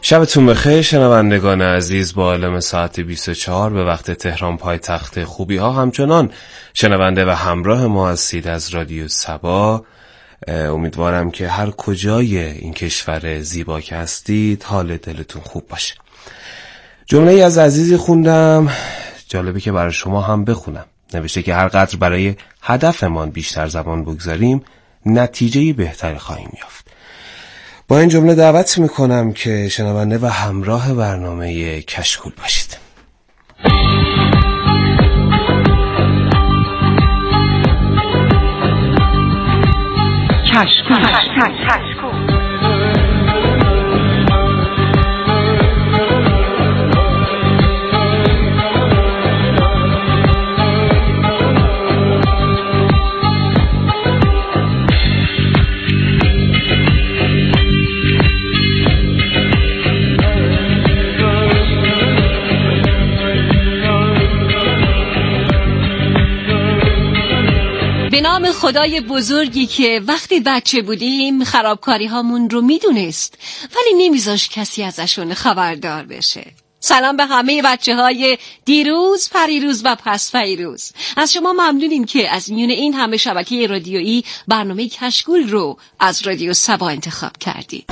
شبتون بخیر شنوندگان عزیز. با علم ساعت 24 به وقت تهران پایتخت خوبی ها همچنان شنونده و همراه ما هستید از رادیو صبا. امیدوارم که هر کجای این کشور زیبا که هستید حال دلتون خوب باشه. جمله ای از عزیزی خوندم، جالبه که برای شما هم بخونم. نوشته که هر قدر برای هدفمان بیشتر زمان بگذاریم نتیجه بهتری خواهیم یافت. با این جمله دعوت میکنم که شنونده و همراه برنامه کشکول باشید. کشکول. به نام خدای بزرگی که وقتی بچه بودیم خرابکاری هامون رو میدونست ولی نمیذاش کسی ازشون خبردار بشه. سلام به همه بچه های دیروز، پریروز و پس پریروز. از شما ممنونیم که از میون این همه شبکه رادیویی برنامه کشکول رو از رادیو صبا انتخاب کردید.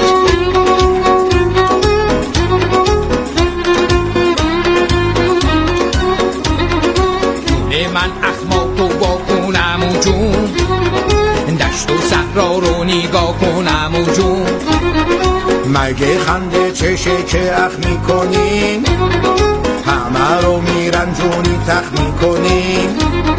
من اخماق و باکنم و جون، دشت و صحرا رو نگاه کنم و جون. مگه خنده چشه که اخ میکنین، همه رو میرنجونی تخ میکنین.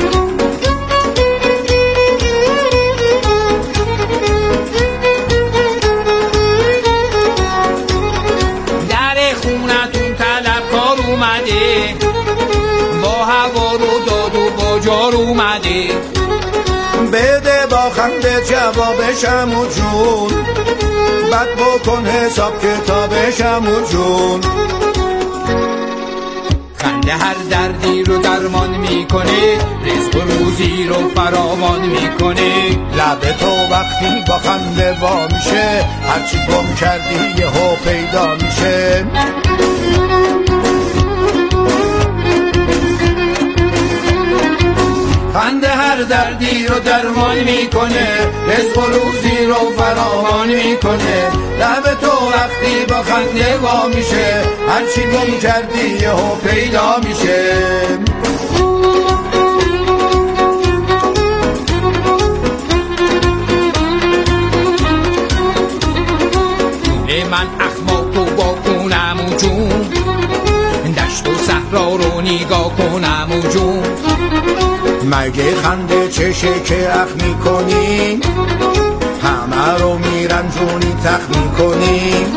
در خونتون طلبکار اومده، با هوا رو داد و با جار اومده. بده با خنده جوابشم و جون، بد بکن حساب کتابشم و جون. خنده هر دردی رو درمان میکنه، رزق و روزی رو فراوان میکنه. لب تو وقتی با خنده وا میشه، هرچی گم کردی یهو پیدا میشه. خنده هر دردی رو درمان میکنه، رزق و روزی رو فراوان میکنه. لب تو وقتی با خنده وا میشه، هرچی گم کردی یهو پیدا میشه. من اخماق و باکنم و جون، دشت و صحرا رو نگاه کنم و جون. مگه خنده چشه که اخ میکنین، همه رو میرنجونی تخ میکنین.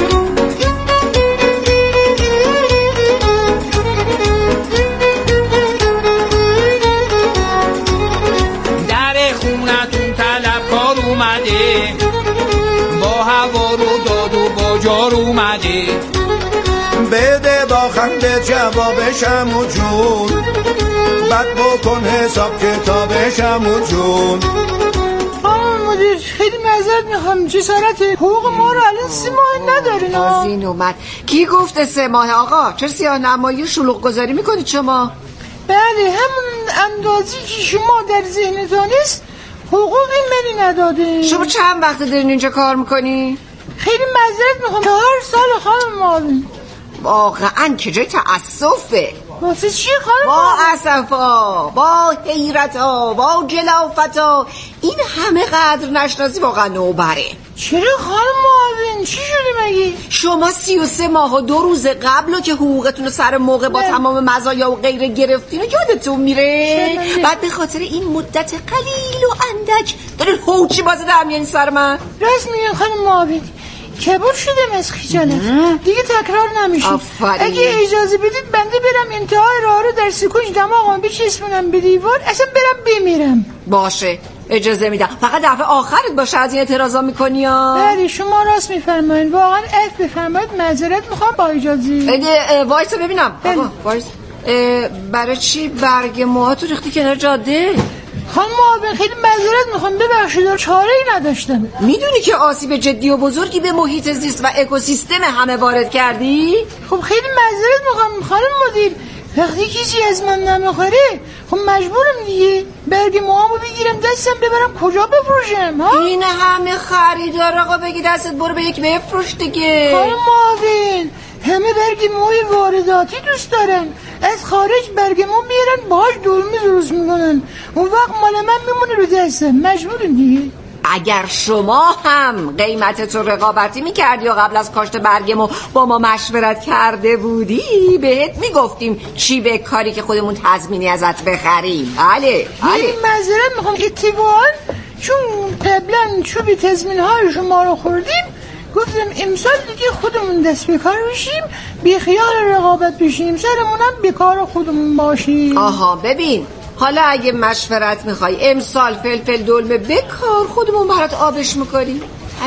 در خونتون طلبکار اومده، با هوا رو داد و با جار اومده. بده با خنده جوابشم و جون، بد بکن حساب کتابشم و جون. مدیر خیلی معذرت میخوام، جسارت حقوق ما رو الان 3 ماه ندارین. تازین اومد. کی گفته 3 ماه آقا؟ چرا سیاه نمایی و شلوغ گذاری میکنید شما؟ بله همون اندازی که شما در ذهنتان است حقوقی منی نداده. شما چند وقت دارین اینجا کار میکنی؟ خیلی معذرت میخوام، 4 سال خانم معاون. واقعا که جای تأسفه. واسه چی خانم؟ با اسفا، با حیرتا، با جلافتا، این همه قدر نشناسی واقعا نوبره. چرا خانم معاون؟ چی شده مگه؟ شما 33 ماه و 2 روز قبل که حقوقتون رو سر موقع با تمام مزایا و غیره گرفتین و یادتون میره؟ بعد به خاطر این مدت قلیل و اندک دارین هوچی بازه در میارین سر من؟ راست میگن خانم معاون، کبر شدم از خجالت، دیگه تکرار نمیشه. اگه اجازه بدید بنده برم انتهای راه رو در سکوش دماغم بچسبونم به دیوار، اصلا برم بمیرم. باشه اجازه میدم، فقط دفعه آخرت باشه از این اعتراضا میکنی ها. بله شما راست میفرمایید، واقعا عفو بفرمایید، معذرت میخوام با اجازه. وایسا ببینم. آقا وایس، برای چی برگ موهاتو ریختی کنار جاده؟ خانم آبین خیلی معذرت میخوام، ببخشید چاره‌ای نداشتم. میدونی که آسیب جدی و بزرگی به محیط زیست و اکوسیستم همه وارد کردی؟ خب خیلی معذرت میخوام خانم مدیر، وقتی کسی از من نمیخوره خب مجبورم دیگه برگ موامو بگیرم دستم ببرم کجا بفروشم ها؟ این همه خریدار آقا بگی دستت برو به یک بفروش دیگه. خانم معاون همه برگ موی وارداتی دوست دارن، از خارج برگ مو میارن باهاش دلمه درست میکنن، اون وقت مال من میمونه رو دستم، مجبورم دیگه. اگر شما هم قیمتت رو رقابتی میکردی و قبل از کاشت برگمو با ما مشورت کرده بودی بهت میگفتیم چی به کاری که خودمون تضمینی ازت بخریم. بله معذرت میخوام اتفاقا چون قبلا چوبی تضمین های شما رو خوردیم گفتم امسال دیگه خودمون دست به کار بشیم، بی خیال رقابت بشیم، سرمونم بیکار خودمون باشیم. آها ببین حالا اگه مشورت میخوای امسال فلفل دلمه بکار خودمون برات آبش میکنیم.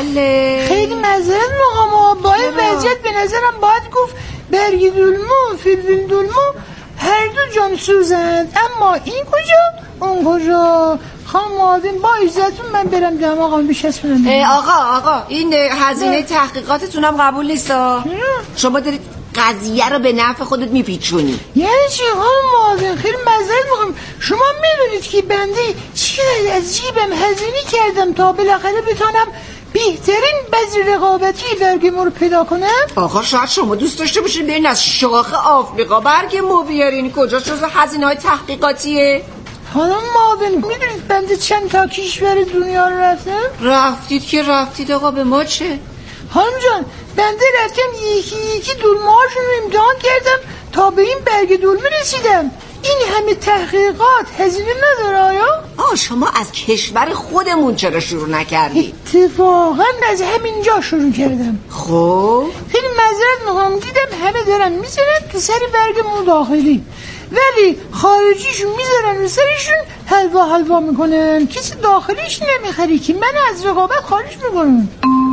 خیلی معذرت میخوام، با این وضعیت به نظرم باید گفت برگ دلمو فلفل دلمو هر دو جان سوزند، اما این کجا اون کجا. خانم آدم با عزتون من برم دماغم بشسبونم. آقا این هزینه تحقیقاتتونم قبول نیست. شما دارید قضیه رو به نفع خودت میپیچونی. یعنی چی خانم آدم؟ خیلی معذرت میخوام، شما میدونید که بنده چقدر از جیبم هزینه کردم تا بالاخره بتونم بهترین بذر رقابتی برگ مو رو پیدا کنم. آقا شاید شما دوست داشته باشین برین از شاخ آفریقا برگ مو بیارین، کجا جزو هزینه‌های تحقیقاتیه؟ خانم معاون میدونید بنده چند تا کشور دنیا رو رفتم؟ رفتید که رفتید آقا، به ما چه؟ خانم جان بنده رفتم یکی دلمه‌هاشون رو امتحان کردم تا به این برگ دلمه رسیدم. این همه تحقیقات هزینه نداره آیا؟ شما از کشور خودمون چرا شروع نکردید؟ اتفاقا از همینجا شروع کردم. خب خیلی معذرت میخوام، دیدم همه دارن میزنن تو سر برگ مو داخلی، ولی خارجیشون میذارن رو سرشون حلوا میکنن، کسی داخلیش نمیخری که من از رقابت خارج میکنم.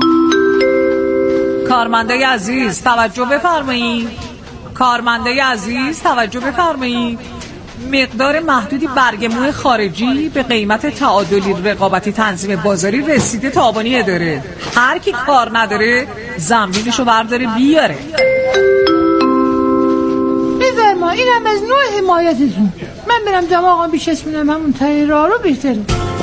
کارمنده عزیز توجه بفرمایید. مقدار محدودی برگ موی خارجی به قیمت تعادلی رقابتی تنظیم بازاری رسیده تابانی داره. هر کی کار نداره زنبیلشو برداره بیاره. بفرما، اینم از نوع حمایتتون. من برم دماغم بشسبونم همون تایی راه رو بهتره.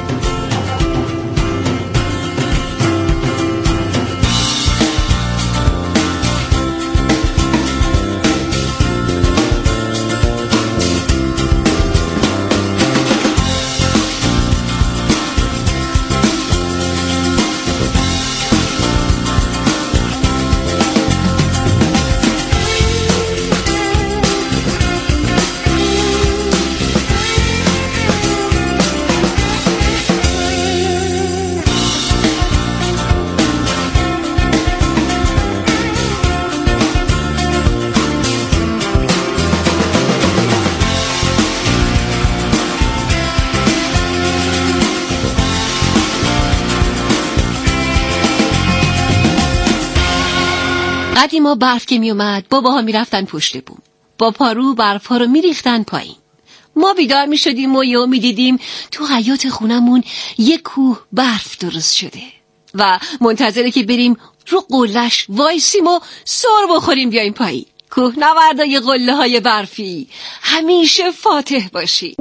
قدیما برف که می اومد باباها می رفتن پشت بوم، با پارو برفها رو می ریختن پایین. ما بیدار می شدیم و یهو می دیدیم تو حیاط خونمون یک کوه برف درست شده و منتظره که بریم رو قله‌اش وایسیم و سر بخوریم بیایم پایین. کوهنوردای قله های برفی همیشه فاتح باشی.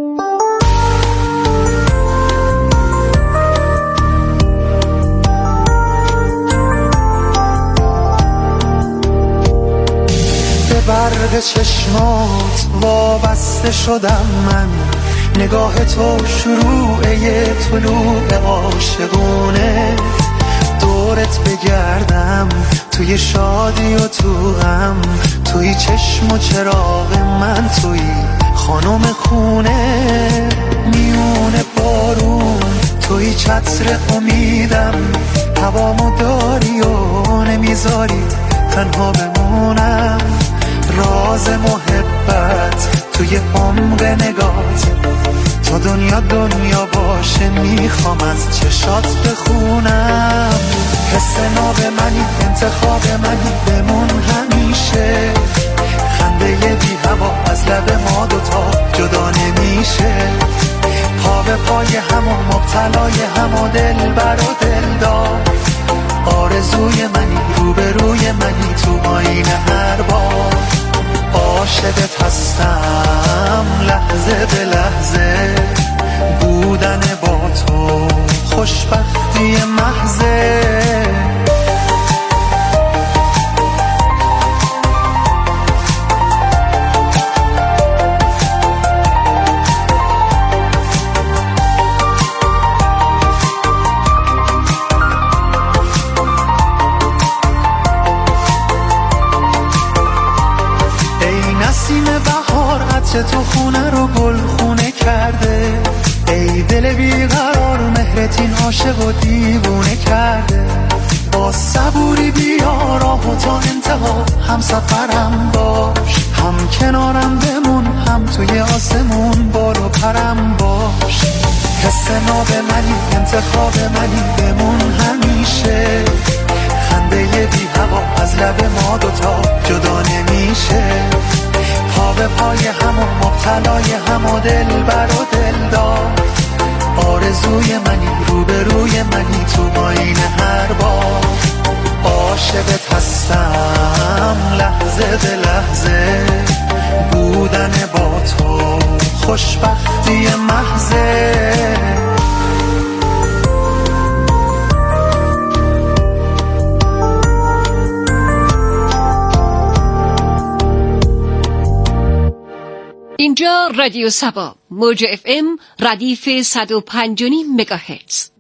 برق چشمات وابسته شدم من، نگاه تو شروع طلوع عاشقونه، دورت بگردم توی شادی و تو غم، توی چشم و چراغ من، توی خانم خونه، میونه بارون توی چتر امیدم، هوامو داری و نمیذاری تنها بمونم، راز محبت توی عمق نگات، تا دنیا باشه میخوام از چشات بخونم، حس ناب منی انتخاب منی بمون همیشه، خنده بی هوا از لب ما دوتا جدا نمیشه، پا به پای هم و مبتلای هم و دلبر و دلدار آرزوی منی روبروی منی تو آینه هر بار عاشقت هستم لحظه به لحظه بودن با تو خوشبختی محضه نسیم بهار عطر تو خونه رو گل خونه کرده ای دل بیقرار مهرتین عاشق و دیوونه کرده با صبوری بیا راهو تا انتها هم سفرم باش هم کنارم بمون هم توی آسمون بارو پرم باش حس ناب منی انتخاب منی بمون همیشه خنده بی هوا از لب ما دوتا جدا نمیشه پا به پای هم و مبتلای هم و دلبر و دلدار آرزوی منی روبروی منی تو آینه هر بار عاشقت هستم لحظه به لحظه بودن با تو خوشبختی محضه اینجا رادیو سبا موج اف ام ردیف 105.5 مگاهرتز.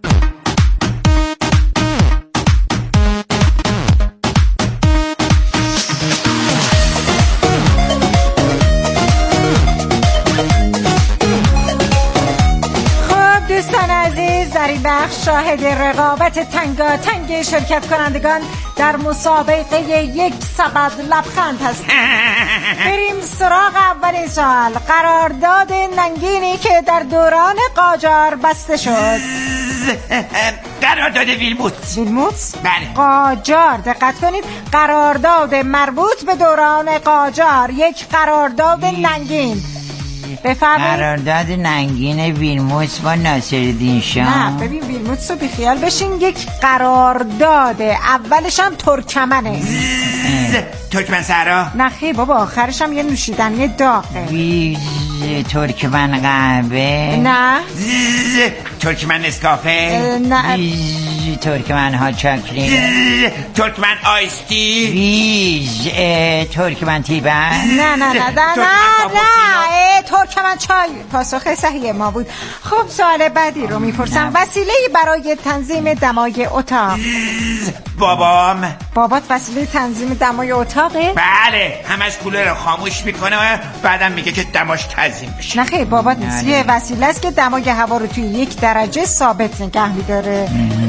خب دوستان عزیز، در این بخش شاهد رقابت تنگاتنگ شرکت کنندگان در مسابقه یک سبد لبخند هست. بریم سراغ اولین سوال. قرارداد ننگینی که در دوران قاجار بسته شد. قرارداد ویلموت. ویلموت؟ بله. قاجار، دقت کنید، قرارداد مربوط به دوران قاجار، یک قرارداد ننگین. بفرمایید. قرارداد ننگین ویلموت با ناصرالدین شاه. نه ببین ویلموت رو بیخیال بشین، یک قرارداد اولش هم ترکمنه. ترکمن سرا؟ نه خیلی بابا، آخرش هم یه نوشیدنی داغه. ترکمن قهوه؟ نه. ترکمن نسکافه؟ نه. ترکمن ها چاکلیت؟ ترکمن آیستی؟ ترکمن تیبن؟ نه ترکمن چای. پاسخ صحیح ما بود. خب سوال بعدی رو میپرسم. وسیله‌ای برای تنظیم دمای اتاق. بابات وسیله تنظیم دمای اتاقه؟ بله، همش کولر رو خاموش میکنه و بعدم میگه که دماش تنظیم بشه. نه خیلی بابات نیست، یه وسیله است که دمای هوا رو توی 1 درجه ثابت نگه میداره.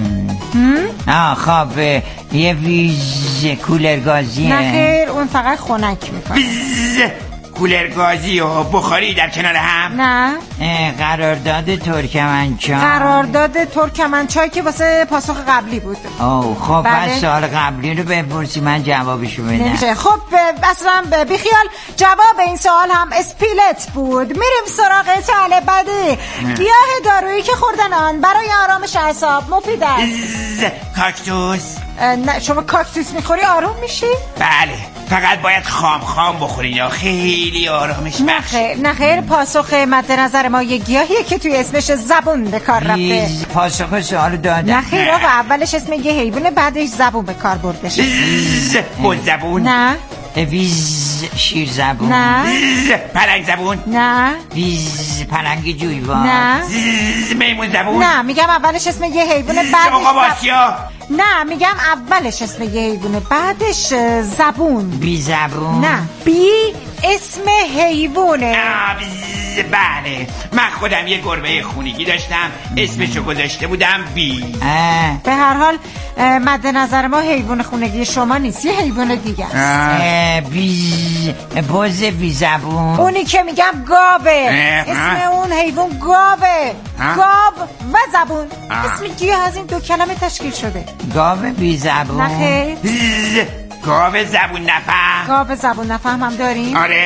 خب یه ویژ کولر گازیه؟ نه خیر، اون فقط خنک میکنه. کولر گازی و بخاری در کنار هم؟ نه. قرارداد ترکمنچای. قرارداد ترکمنچای که واسه پاسخ قبلی بود. خب بله. سوال قبلی رو بپرسی من جوابشو بدم. نمیشه. خب اصلا بیخیال، جواب این سوال هم اسپیلت بود. میریم سراغ سوال بعدی. گیاه دارویی که خوردن آن برای آرامش اعصاب مفید است. کاکتوس. نه شما کاکتوس میخوری آروم میشی؟ بله، فقط باید خام بخورین یا خیلی آرامش بخش. نه خیر، پاسخ مد نظر ما یه گیاهیه که توی اسمش زبون به کار رفته. پاسخ سوالو دادم. نه خیر آقا، اولش اسم یه حیوانه بعدش زبون به کار برده شد. زبون؟ نه. ویز شیر زبون؟ نه. پلنگ زبون؟ نه. ویز پلنگ جویبار؟ نه. میمون زبون؟ نه میگم اولش اسم یه حیوانه بعدش نه میگم اولش اسم یه حیوانه بعدش زبون. بی زبون؟ نه، بی اسم حیوانه. بله، من خودم یه گربه خونگی داشتم، اسمشو گذاشته بودم بی. به هر حال مد نظر ما حیوان خونگی شما نیست، یه حیوان دیگه است. بز بی زبون. اونی که میگم گاوه. اسم اون حیوان گاوه. گاو و زبون. اسم گیاه از این 2 کلمه تشکیل شده. گاو بی زبون؟ نخیر. گاو زبون نفهم. گاو زبون نفهم هم داریم؟ آره.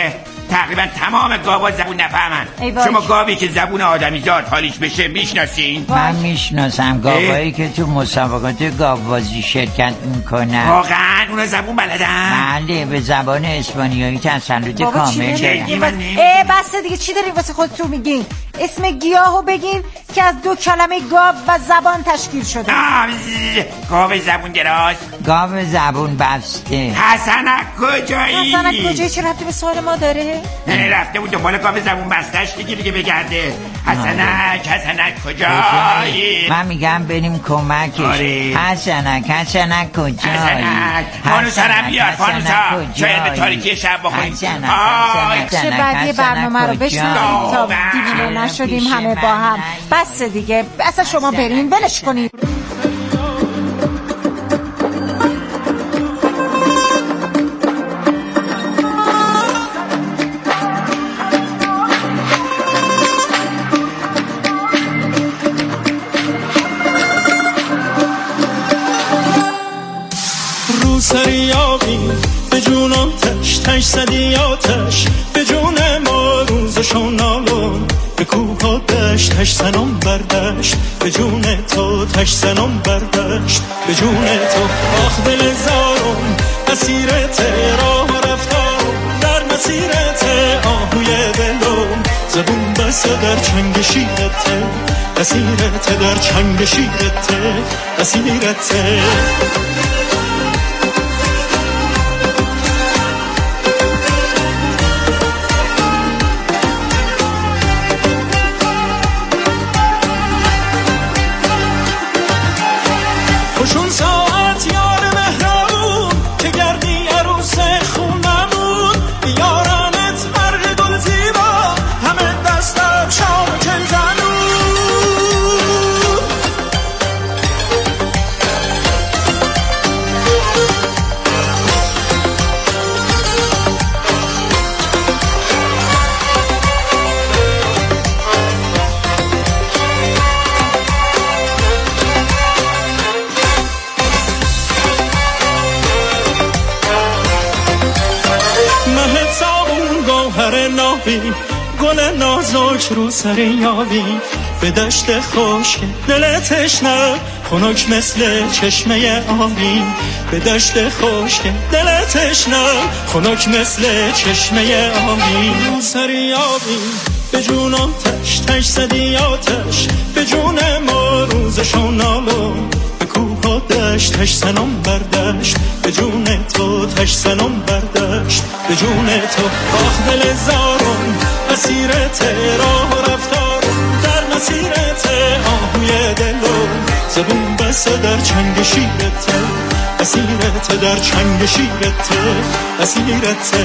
تقریبا تمام گاوا زبون نفهمن. شما گاوی که زبون آدمیزاد حالیش بشه میشناسین؟ من میشناسم گاوایی که تو مسابقات گاوبازی شرکت میکنن. واقعا اونا زبون بلدن؟ بله، به زبان اسپانیایی تسلط کامل دارن. بس دیگه چی دارین واسه خودتون میگین؟ اسم گیاهو بگین که از 2 کلمه گاو و زبان تشکیل شده. گاو زبون دراز، گاو زبون بسته. حسنک کجایی؟ حسنک کجایی چه ربطی به سوال ما داره؟ رفته بود دنبال گاو زبون بستش دیگه بگرده. حسنک کجایی؟ من میگم بریم کمکش. حسنک کجایی؟ فانوسارم بیار، فانوسا شاید به تاریکی شب بخوریم. چه بعدی برنامه رو بشنویم تا دیوونه نشدیم همه با هم. بس دیگه اصلا شما بریم ولش کنیم. روسری آبی به جون آتش تش زدی آتش به جون ما روزشون نالون به کوه ها دشت تش زنم بردشت به جون تو تش زنم بردشت به جون تو آخ دل زارم اسیرت راه رفتارم در مسیرت آهوی دلم زبون بسته در چنگ شیرت اسیرت در چنگ شیرت اسیرت خوشون ساعت یار مهربون که گردی عروس خونمون بیارنت مرگ گل زیبا همه دستم شام چل زنون گل نازک رو سر یابی به دشت خشک دل تشنه خنک مثل چشمه آبی به دشت خشک دل تشنه خنک مثل چشمه آبی رو سر یابی به جون آتش تش زدی آتش به جون ما روزشون نالو به کوه ها دشت تش زنم بردشت به جون تو تش زنم بردشت به جون تو آخ دل زارم مسیرت راه رفتارم در مسیرت آهوی دلم زبون بسته در چنگ شیرت اسیرت در چنگ شیرت اسیرت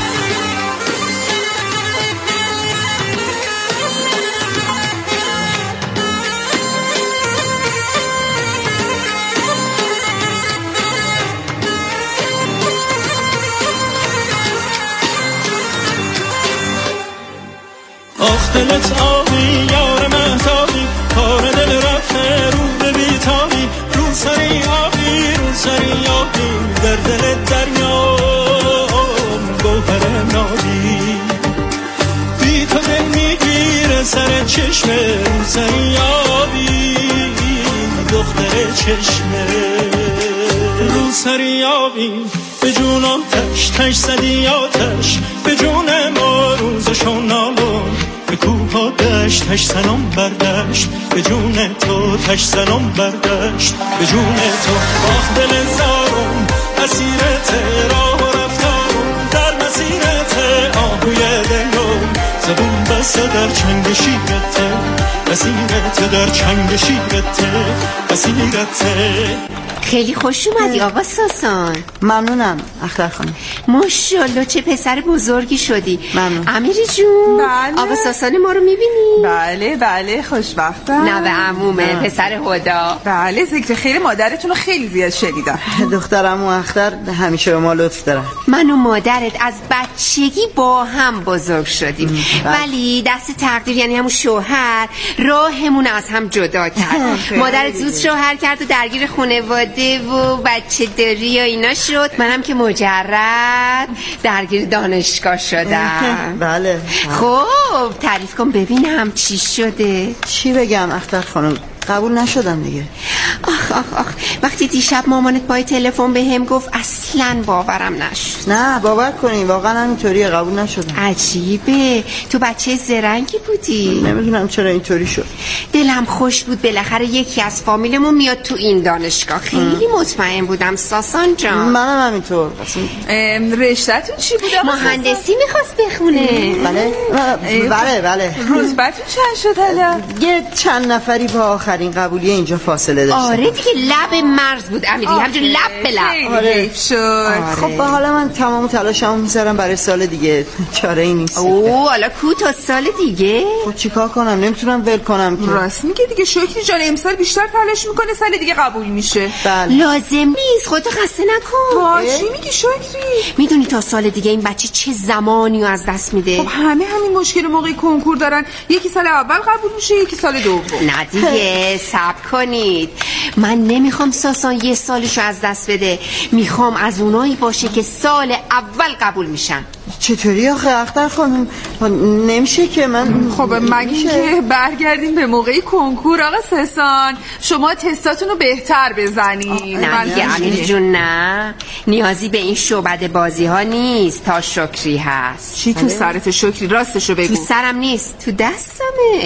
آخ دلت آبی یار مهتابی کار دل رفته رو به بیتابی رو سری آبی رو سری آبی در دل دریام گوهر نابی بی تو دل میگیره سر چشمه رو سری آبی دختر چشمه رو سری آبی به جون آتش تش زدی آتش به جون ما روزشون نالون به کوه ها دشت تش زنم بردشت به جون تو تش زنم بردشت به جون تو آخ دل زارم اسیرت راه رفتارم در مسیرت آهوی دلم زبون بسته در چنگ شیرت اسیرت در چنگ شیرت اسیرت خیلی خوش اومدی آقا ساسان. ممنونم اختر خانم. ماشاءالله چه پسر بزرگی شدی. ممنون. امیری جون بله. آقا ساسان ما رو میبینی؟ بله بله خوشبختم. نوه عمومه پسر هدا. بله ذکر خیر مادرتون رو خیلی زیاد شنیدم. دخترم و اختر همیشه به ما لطف دارن. من و مادرت از بچگی با هم بزرگ شدیم ولی دست تقدیر یعنی همون شوهر راهمون از هم جدا کرد. مادرت زود شوهر کرد و درگیر خانواده شده و بچه داری و اینا شد. منم که مجرد درگیر دانشگاه شدم. بله. خب تعریف کن ببینم چی شده. چی بگم اختر خانم؟ قبول نشدم دیگه. آخ وقتی دیشب مامانت با تلفن بهم گفت اصلا باورم نشد. نه باور کنی واقعا همینطوریه، قبول نشدم. عجیبه، تو بچه زرنگی بودی. نمیدونم چرا اینطوری شد. دلم خوش بود بالاخره یکی از فامیلمون میاد تو این دانشگاه. خیلی مطمئن بودم ساسان جان. منم همینطور. رشته‌تون چی بود؟ مهندسی میخواست بخونه. بله. رتبه‌تون چند شد حالا؟ یه چند نفری با آخرین قبولیه اینجا فاصله داشتن. آره دیگه لب مرز بود امیری، همجور لب به لب. آره شد. خب به حالا من تمام تلاشمو میذارم برای سال دیگه، چاره ای نیست. حالا کو تا سال دیگه؟ خب چیکار کنم؟ نمیتونم ول کنم که. راست میگه دیگه شکری جان، امسال بیشتر تلاش میکنه سال دیگه قبول میشه. بله. لازم نیست، خودتو خسته نکن. چی میگی شکری؟ میدونی تا سال دیگه این بچه چه زمانی از دست میده؟ خب همین مشکل موقع کنکور دارن، یکی سال اول قبول میشه یکی سال دوم. نه دیگه صبر کنید، من نمیخوام ساسان یه سالشو از دست بده، میخوام از اونایی باشه که سال اول قبول میشن. چطوری آخه اختر خانم؟ نمیشه که من. خب مگه که برگردیم به موقع کنکور آقا ساسان، شما تستاتون رو بهتر بزنید. نه دیگه امیر جون، نه نیازی به این شعبده بازی ها نیست، تا شکری هست. چی تو سرت شکری؟ راستشو بگو. تو سرم نیست، تو دستمه.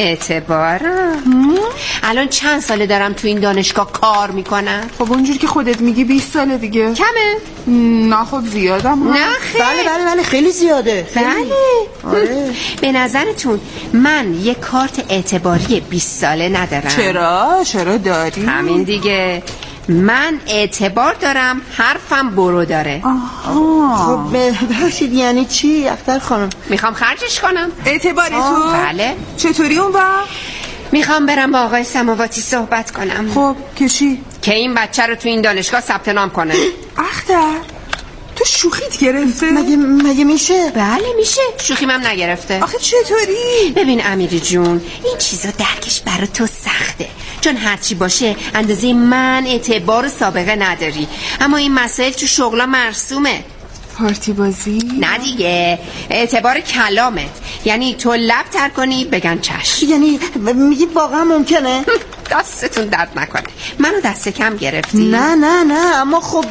اعتبارم. الان چند ساله دارم تو این دانشگاه کار میکنم؟ خب اونجور که خودت میگی 20 ساله دیگه. کمه؟ نه خب زیادم. نه خیلی. بله خیلی زیاده. بله. آره. به نظرتون من یه کارت اعتباری 20 ساله ندارم؟ چرا داری؟ همین دیگه، من اعتبار دارم، حرفم برو داره. خب ببخشید یعنی چی اختر خانم؟ میخوام خرجش کنم. اعتبار تو؟ بله. چطوری اون وقت؟ میخوام برم با آقای سماواتی صحبت کنم. خب که چی؟ که این بچه رو تو این دانشگاه ثبت نام کنه. اختر تو شوخیت گرفته؟ مگه میشه؟ بله میشه، شوخیم هم نگرفته. آخه چطوری؟ ببین امیری جون، این چیزا درکش برای تو سخته، چون هرچی باشه اندازه من اعتبار و سابقه نداری، اما این مسائل تو شغلا مرسومه. پارتی بازی؟ نه دیگه، اعتبار کلامت، یعنی تو لب تر کنی بگن چشم. یعنی میگی واقعا ممکنه؟ دستتون درد نکنه، منو دست کم گرفتی؟ نه اما خب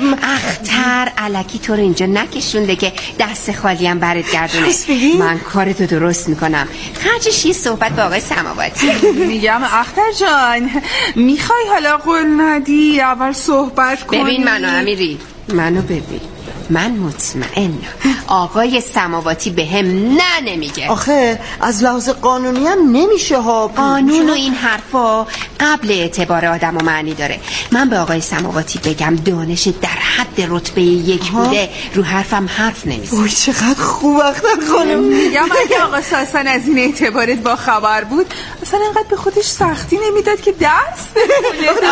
اختر الکی تو رو اینجا نکشونده که دست خالی هم برات گردونه. من کارتو درست میکنم، خرجش یه صحبت با آقای سماواتی. میگم اختر جان، میخوای حالا قول ندی اول صحبت کنی؟ ببین منو امیری، منو ببین، من مطمئنم آقای سماواتی به هم نمیگه. آخه از لحاظ قانونی هم نمیشه ها. قانون و این حرفا قبل اعتبار آدم و معنی داره. من به آقای سماواتی بگم دانش در حد رتبه 1 بوده، رو حرفم حرف نمیزنه. اوه چقدر خوب اختر خانم. میگم اگه آقا ساسان از این اعتبارت با خبر بود اصلا انقدر به خودش سختی نمیداد که درس بخونه.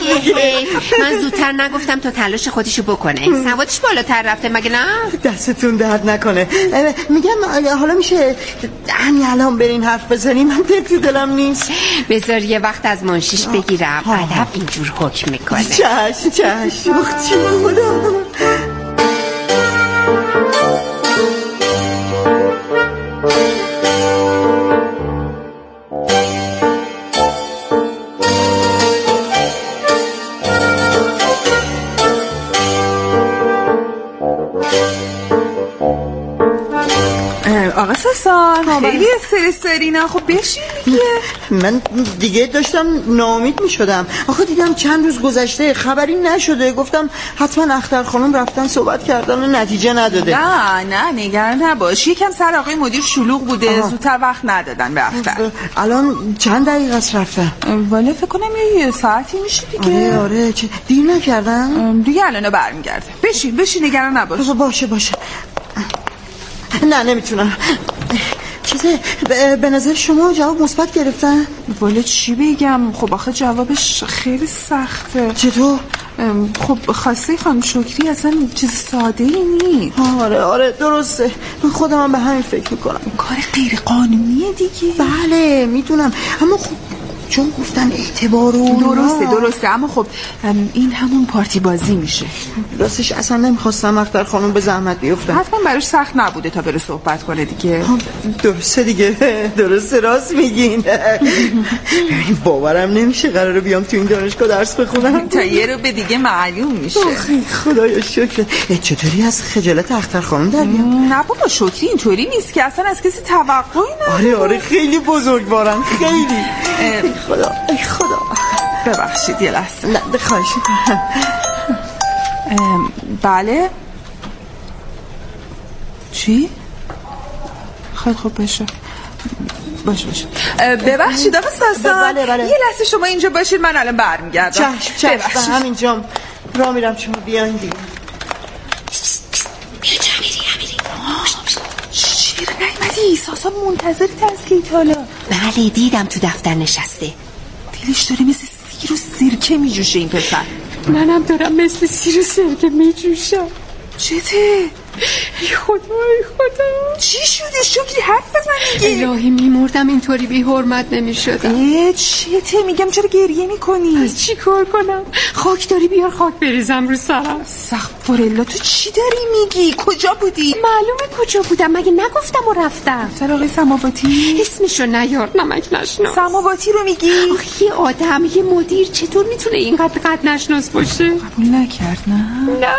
آره من زودتر نگفتم تا تلاش خودشو بکنه. سوادش بالاتر رفته مگه نه؟ دستتون درد نکنه. میگم حالا میشه همین الان برین حرف بزنیم؟ من تو دلم نیست. بذار یه وقت از منشیش بگیرم، ادب اینجور حکم میکنه. چشم چی بودم. آقا ساسان خیلی استرس داری نه؟ خب بشین دیگه. من دیگه داشتم ناامید می شدم. آخه دیدم چند روز گذشته خبری نشده، گفتم حتما اختر خانم رفتن صحبت کردن و نتیجه نداده. نه نگران نباش، یکم سر آقای مدیر شلوغ بوده، زودتر وقت ندادن به اختر. الان چند دقیقه است رفتن؟ والا فکر کنم یه ساعتی میشه دیگه. آره چه دیر نکردن؟ دیگه الان برمیگرده. بشین نگران نباش. باشه نه نمیتونم. چیزه به نظر شما جواب مثبت گرفتن؟ والا چی بگم، خب آخه جوابش خیلی سخته. چطور؟ خب خاصه خانم شکری اصلا چیز ساده ای نیست. آره درسته، من خودم هم به همین فکر میکنم. کار غیر قانونیه دیگه. بله میدونم، اما خب چون گفتن اعتبار و درسته اما خب این همون پارتی بازی میشه. راستش اصلا نمیخواستم اختر خانم به زحمت بیفتم. حتما براش سخت نبوده تا بره صحبت کنه دیگه. درسته دیگه، درسته، راست میگین. باورم نمیشه قراره بیام تو این دانشگاه درس بخونم. تا یه رو به دیگه معلوم میشه. خدایا شکر. چطوری از خجالت اختر خانم در میام؟ نه بابا شکری اینطوری نیست که اصلا از کسی توقعی نداره. آره خیلی بزرگوارن، خیلی. ای خدا ببخشید یه لحظه. نه خواهش میکنم. بله چی؟ خیلی خوب باشه ببخشید آقا ساسان. بله. یه لحظه شما اینجا باشید من الان برمیگردم. چشم همینجام راه میرم، شما بیاین دیگه. چی نیومدی؟ ساسان منتظر تسکیت حالا. بله دیدم تو دفتر نشسته. دلش داره مثل سیر و سرکه میجوشه این پسر. منم دارم مثل سیر و سرکه میجوشم. چته؟ ای خدا چی شده شکری؟ حرف بزن دیگه. الهی میمردم اینطوری بی حرمت نمیشدم. چته؟ میگم چرا گریه میکنی؟ از چی کار کنم؟ خاک داری بیار خاک بریزم رو سرم. استغفرالله تو چی داری میگی؟ کجا بودی؟ معلومه کجا بودم، مگه نگفتم و رفتم. سر آقای سماواتی؟ اسمشو نیار، نمک نشناس. سماواتی رو میگی؟ یه آدم، یه مدیر چطور میتونه اینقدر قد نشناس باشه؟ قبول نکرد نه؟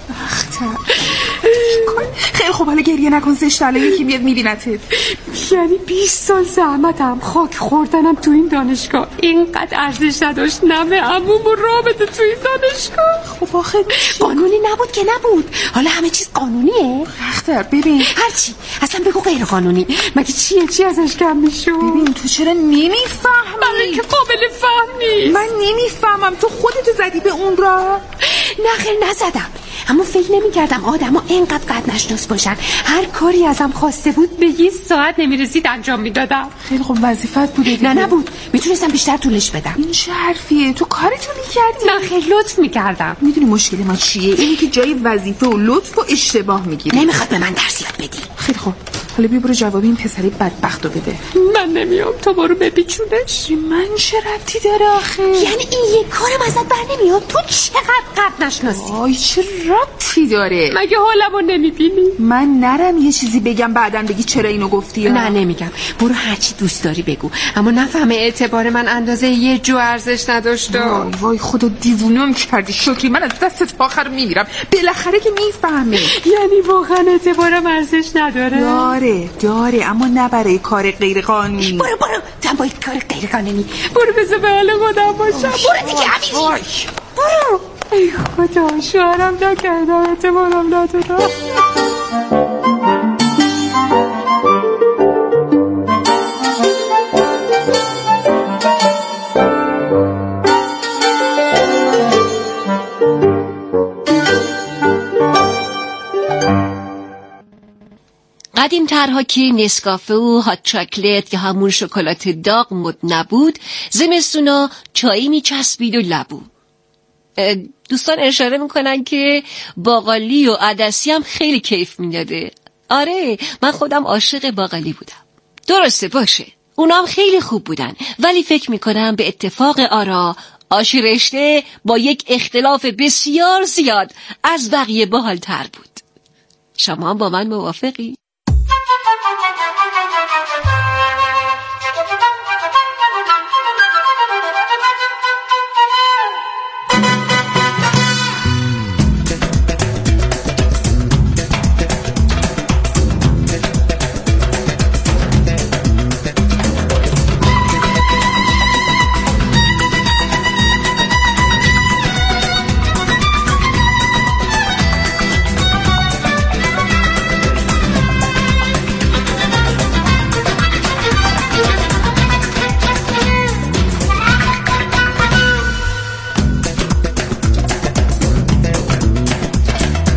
خیلی خوب حالا گریه نکن، زشت الان یکی میاد میبینتت. یعنی 20 سال زحمتم، خاک خوردنم تو این دانشگاه اینقدر ارزش نداشت؟ نه عموم و رابطه تو این دانشگاه. خب آخه قانونی نبود که نبود، حالا همه چیز قانونیه. اختر ببین هرچی، اصلا بگو غیر قانونی، مگه چی ازش کم میشد؟ ببین تو چرا نمیفهمی؟ برای که قابل فهم نیست. من نمیفهمم، تو خودتو زدی به اون را؟ نه خیر نزدم، اما فکر نمی‌کردم آدم‌ها اینقدر قد نشناس باشن. هر کاری ازم خواسته بود به یه ساعت نمی‌رسید انجام میدادم. خیلی خوب وظیفت بوده دیگه. نه نبود، میتونستم بیشتر طولش بدم. این چه حرفیه؟ تو کارتو می‌کردی؟ نه خیر لطف می‌کردم. میدونی مشکل ما چیه؟ اینی که جای وظیفه و لطف و اشتباه میگیری. نمیخواد به من درس یاد بدی. خیلی خوب حالا بیا برو جواب این پسری بدبختو بده. من نمیام، تو برو بپیچونش. من چه ربطی داره آخه؟ یعنی این یک کارم ازت بر نمیاد؟ تو چقدر قد نشناسی؟ آی چه ربطی داره؟ مگه حالمو نمیبینی؟ من نرم یه چیزی بگم بعدن بگی چرا اینو گفتی؟ نه نمیگم، برو هرچی دوست داری بگو، اما نفهمه اعتبار من اندازه یه جو ارزش نداشته. وای خدا دیوونم کردی شکری، من از دستت آخر میمیرم. بالاخره که میفهمه. یعنی واقعا اعتبارم ارزش نداره؟ داره اما نه برای کار غیر قانونی. برو تو با کار غیر قانونی برو، بذار به حال خودم باشم. برو دیگه امیری، برو. ای خدا شوهرم نکردم، اعتبارم ندادم. قدیم ترها که نسکافه و هات چاکلت یا همون شکلات داغ مد نبود، زمستونا چایی میچسبید و لبو. دوستان اشاره میکنن که باقالی و عدسی هم خیلی کیف میداده. آره من خودم عاشق باقالی بودم. درسته باشه اونا هم خیلی خوب بودن، ولی فکر میکنم به اتفاق آرا آش رشته با یک اختلاف بسیار زیاد از بقیه باحال‌تر بود. شما با من موافقی؟